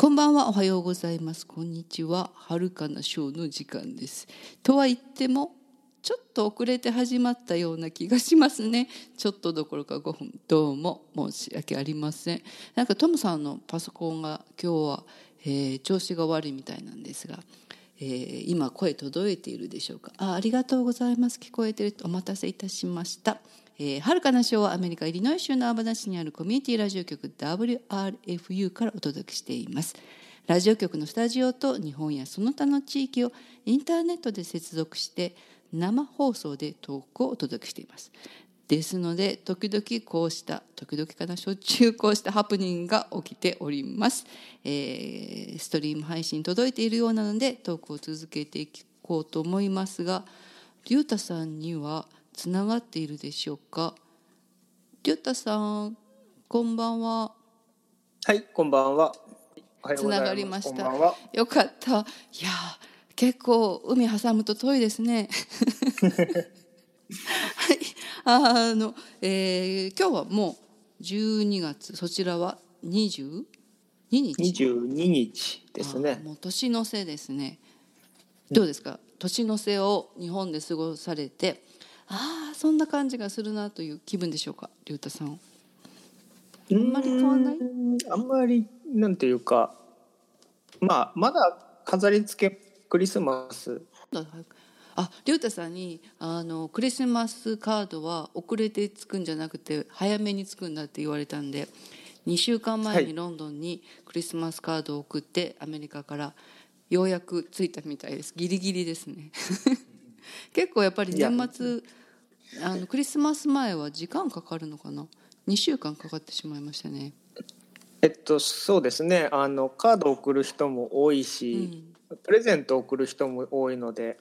こんばんは、おはようございます。こんにちは。遥かなショーの時間です。とは言っても、ちょっと遅れて始まったような気がしますね。ちょっとどころか5分。どうも申し訳ありません。なんかトムさんのパソコンが今日は、調子が悪いみたいなんですが、今声届いているでしょうか。ありがとうございます。聞こえている。お待たせいたしました。遥かなショーはアメリカイリノイ州のアバナ市にあるコミュニティラジオ局 WRFU からお届けしています。ラジオ局のスタジオと日本やその他の地域をインターネットで接続して生放送でトークをお届けしています。ですので時々しょっちゅうこうしたハプニングが起きております。ストリーム配信届いているようなのでトークを続けていこうと思いますが、りゅうたさんにはつながっているでしょうか。りゅうたさん、こんばんは。 はい、こんばんは。 つながりました。 こんばんは。 よかった。いや結構海挟むと遠いですね。はい、今日はもう12月、そちらは22日 22日ですね。 もう年の瀬ですね。どうですか、年の瀬を日本で過ごされて、そんな感じがするなという気分でしょうか、りゅうたさん。あんまり変わんない？ あんまりなんていうか、まだ飾り付けクリスマス。 りゅうたさんにクリスマスカードは遅れてつくんじゃなくて早めにつくんだって言われたんで、2週間前にロンドンにクリスマスカードを送ってアメリカからようやく着いたみたいです。ギリギリですね。結構やっぱり年末クリスマス前は時間かかるのかな。2週間かかってしまいましたね。 そうですね。カードを送る人も多いし、プレゼントを送る人も多いので、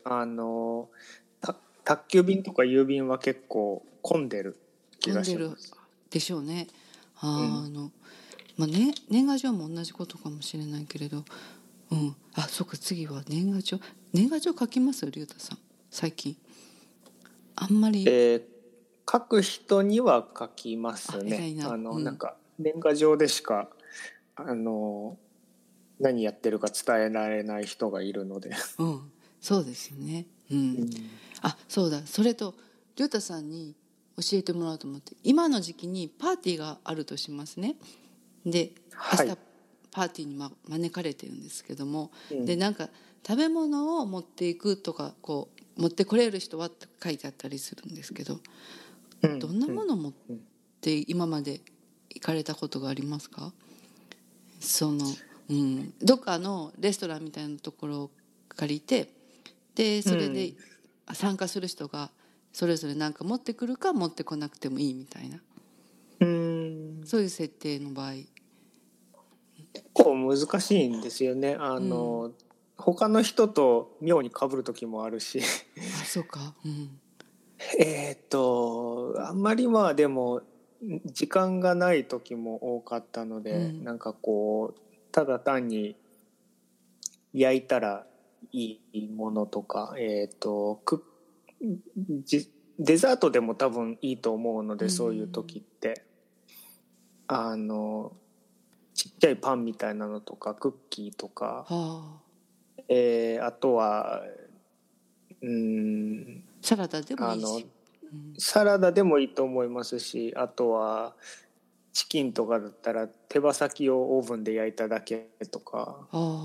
宅急便とか郵便は結構混んでる気がします。 でしょうね。年賀状も同じことかもしれないけれど、そうか、次は年賀状書きますりゅうたさん最近。あんまり、 書く人には書きますね。なんか年賀状でしか何やってるか伝えられない人がいるので、 そうですよね。そうだ、それとりゅうたさんに教えてもらおうと思って、今の時期にパーティーがあるとしますね。で明日パーティーに招かれてるんですけども、でなんか食べ物を持っていくとか、こう持ってこれる人はって書いてあったりするんですけど、どんなものを持って今まで行かれたことがありますか？どっかのレストランみたいなところを借りて、でそれで参加する人がそれぞれ何か持ってくるか持ってこなくてもいいみたいな、そういう設定の場合結構難しいんですよね。他の人と妙に被る時もあるしそうか、 あんまりでも時間がない時も多かったので、なんかこうただ単に焼いたらいいものとか、デザートでも多分いいと思うので、そういう時ってちっちゃいパンみたいなのとかクッキーとか、あとはサラダでもいいし、 サラダでもいいと思いますし、あとはチキンとかだったら手羽先をオーブンで焼いただけとか、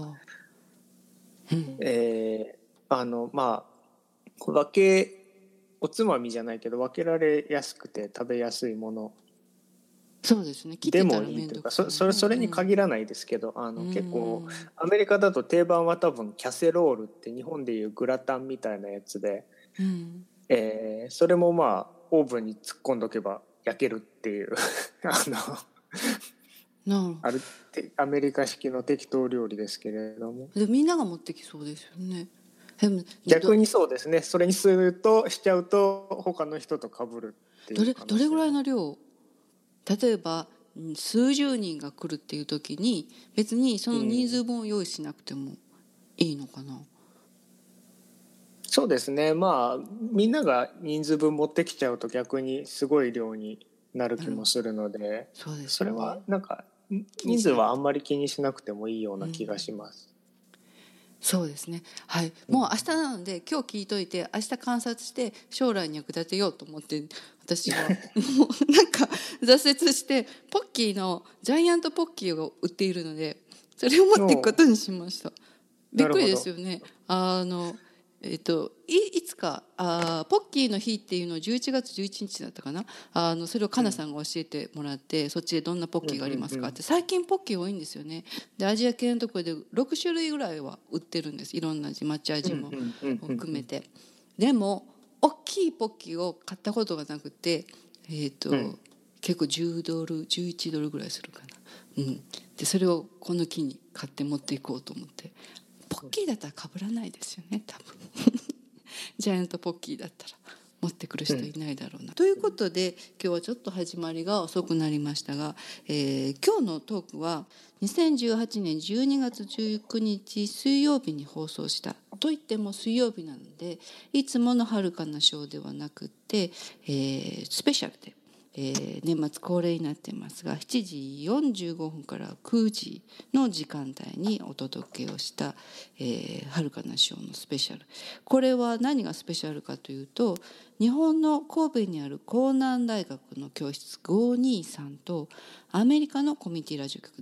おつまみじゃないけど分けられやすくて食べやすいものそうですね、 でもいいというか、それに限らないですけど、結構アメリカだと定番は多分キャセロールって日本でいうグラタンみたいなやつで、それもオーブンに突っ込んどけば焼けるっていうアメリカ式の適当料理ですけれども、 でみんなが持ってきそうですよね。 逆にそうですね。それにしちゃうと他の人と被るっていう可能性。 どれぐらいの量？例えば数十人が来るっていう時に別にその人数分を用意しなくてもいいのかな。 そうですね。みんなが人数分持ってきちゃうと逆にすごい量になる気もするので、それはなんか人数はあんまり気にしなくてもいいような気がします。 そうですね、はい、もう明日なので今日聞いといて明日観察して将来に役立てようと思って私はもうなんか挫折してポッキーのジャイアントポッキーを売っているのでそれを持っていくことにしました。びっくりですよね。いつかポッキーの日っていうのを11月11日だったかな、それをかなさんが教えてもらって、そっちでどんなポッキーがありますかって、最近ポッキー多いんですよね。でアジア系のところで6種類ぐらいは売ってるんです。いろんな味、抹茶味も含めて。でも大きいポッキーを買ったことがなくて、結構10ドル11ドルぐらいするかな、でそれをこの木に買って持っていこうと思って。ポッキーだったら被らないですよね多分ジャイアントポッキーだったら持ってくる人いないだろうな、ということで今日はちょっと始まりが遅くなりましたが、今日のトークは2018年12月19日水曜日に放送したといっても水曜日なのでいつもの遥かなショーではなくて、スペシャルで年末恒例になっていますが7時45分から9時の時間帯にお届けをした遥かなショーのスペシャル。これは何がスペシャルかというと日本の神戸にある江南大学の教室523とアメリカのコミュニティラジオ局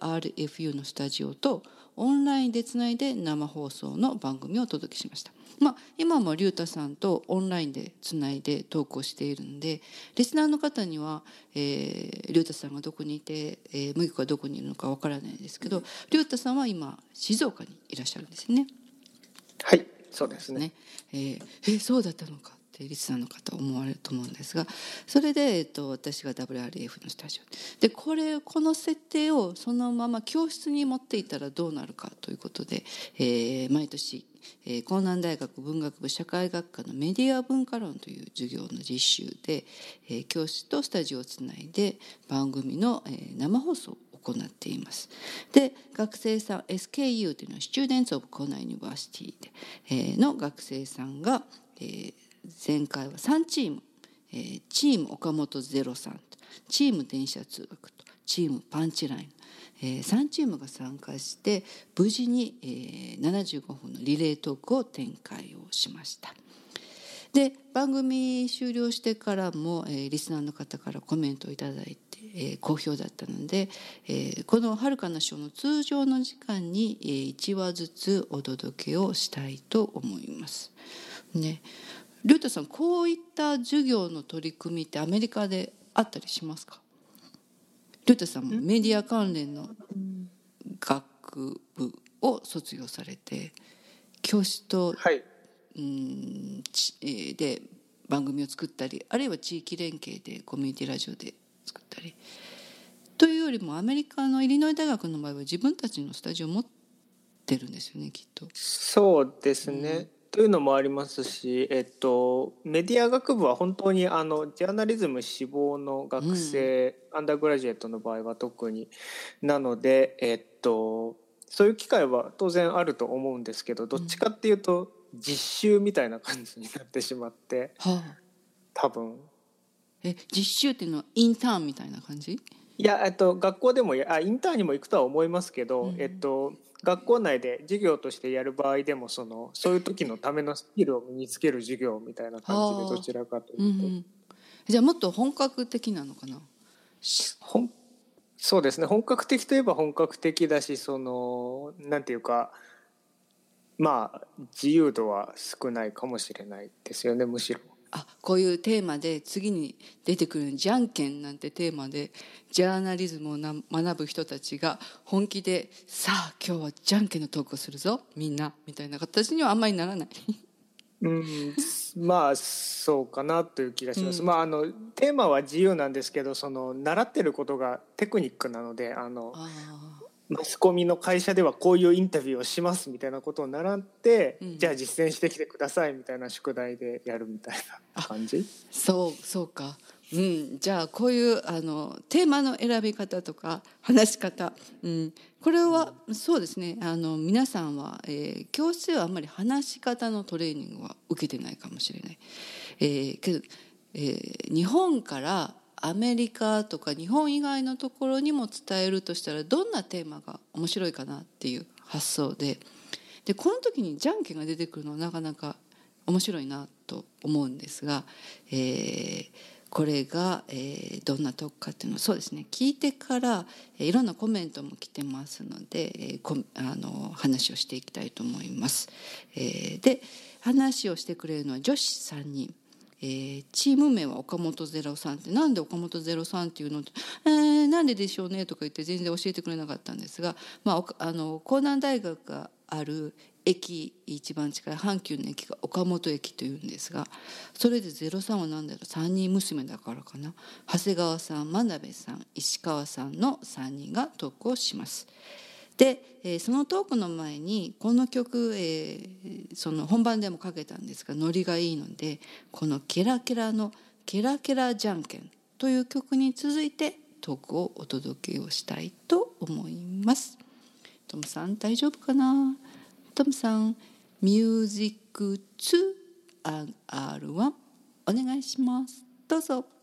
WRFU のスタジオとオンラインでつないで生放送の番組をお届けしました。今も龍太さんとオンラインでつないでトークをしているのでリスナーの方には龍太さんがどこにいて麦子がどこにいるのかわからないですけど龍太さんは今静岡にいらっしゃるんですね。 はい、そうですね。 そうだったのかってリスナーの方思われると思うんですがそれで、私が WRF のスタジオでこの設定をそのまま教室に持っていったらどうなるかということで、毎年江南大学文学部社会学科のメディア文化論という授業の実習で、教室とスタジオをつないで番組の、生放送を行っています。で学生さん SKU というのは Students of Kona University で、の学生さんが、前回は3チーム、チーム岡本03とチーム電車通学とチームパンチライン3チームが参加して無事に75分のリレートークを展開をしました。で番組終了してからもリスナーの方からコメントをいただいて好評だったのでこの遥かなショーの通常の時間に1話ずつお届けをしたいと思いますね。龍太さんこういった授業の取り組みってアメリカであったりしますか？龍太さんもメディア関連の学部を卒業されて教師と、で番組を作ったりあるいは地域連携でコミュニティラジオで作ったりというよりもアメリカのイリノイ大学の場合は自分たちのスタジオを持ってるんですよねきっと。 そうですね、というのもありますし、メディア学部は本当にジャーナリズム志望の学生、アンダーグラジュエットの場合は特になので、そういう機会は当然あると思うんですけどどっちかっていうと実習みたいな感じになってしまって、多分実習っていうのはインターンみたいな感じ？ いや、学校でもインターンにも行くとは思いますけど、学校内で授業としてやる場合でもそういう時のためのスキルを身につける授業みたいな感じでどちらかというと、 じゃあもっと本格的なのかな？ そうですね、本格的といえば本格的だしなんていうか自由度は少ないかもしれないですよねむしろ。 こういうテーマで次に出てくるじゃんけんなんてテーマでジャーナリズムを学ぶ人たちが本気でさあ今日はじゃんけんのトークをするぞみんなみたいな形にはあんまりならないそうかなという気がします、テーマは自由なんですけど習ってることがテクニックなのでマスコミの会社ではこういうインタビューをしますみたいなことを習って、じゃあ実践してきてくださいみたいな宿題でやるみたいな感じ。 そうか、じゃあこういうテーマの選び方とか話し方、これはそうですね皆さんは、教室ではあんまり話し方のトレーニングは受けてないかもしれない、けど日本からアメリカとか日本以外のところにも伝えるとしたらどんなテーマが面白いかなっていう発想で、この時にじゃんけんが出てくるのはなかなか面白いなと思うんですが、これが、どんなとこかっていうのはそうですね、聞いてからいろんなコメントも来てますので、話をしていきたいと思います。で話をしてくれるのは女子3人。チーム名は岡本03って、なんで岡本03っていうのって、なんででしょうねとか言って全然教えてくれなかったんですが、江南大学がある駅、一番近い阪急の駅が岡本駅というんですが、それで03は何だろう、3人娘だからかな。長谷川さん、真鍋さん、石川さんの3人がトークをします。で、そのトークの前にこの曲、その本番でもかけたんですがノリがいいので、このケラケラのケラケラじゃんけんという曲に続いてトークをお届けをしたいと思います。トムさん大丈夫かな。トムさん、ミュージック 2&R1 お願いします。どうぞ。